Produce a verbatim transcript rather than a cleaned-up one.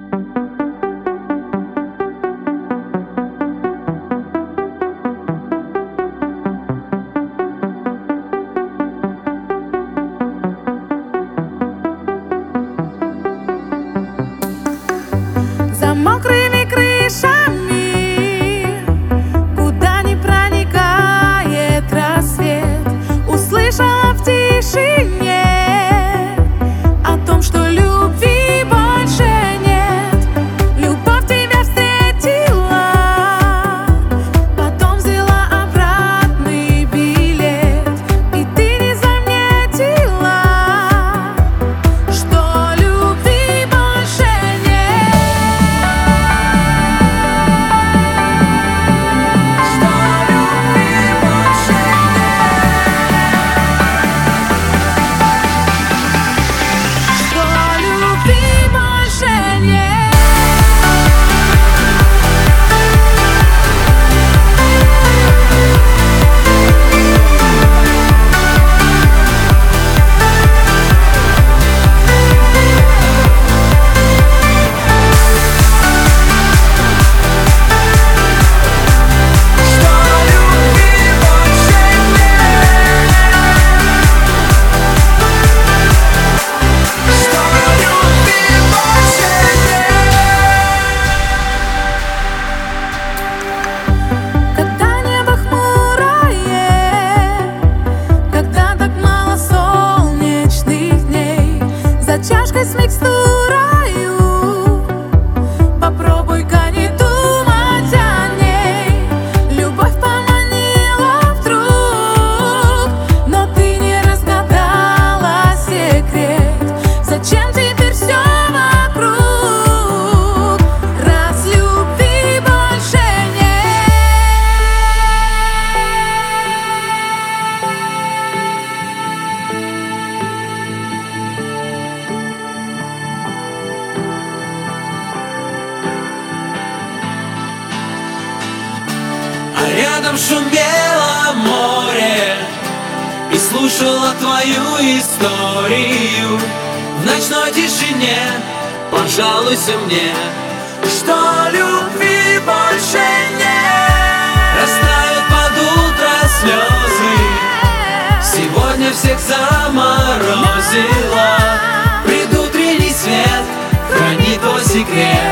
За мокрыми крышами, куда не проникает рассвет, услышала в тишине о том, что любви больше нет. Любовь тебя встретила, потом взяла обратный билет, и ты не заметила, что любви больше нет. Чашкой с микстурою попробуй-ка не думать о ней. Любовь поманила вдруг, но ты не разгадала секрет. Зачем теперь все вокруг, раз любви больше Рядом шумело море и слушала твою историю. В ночной тишине пожалуйся мне, что любви больше нет. Растают под утро слезы, сегодня всех заморозила. Предутренний свет хранит твой секрет.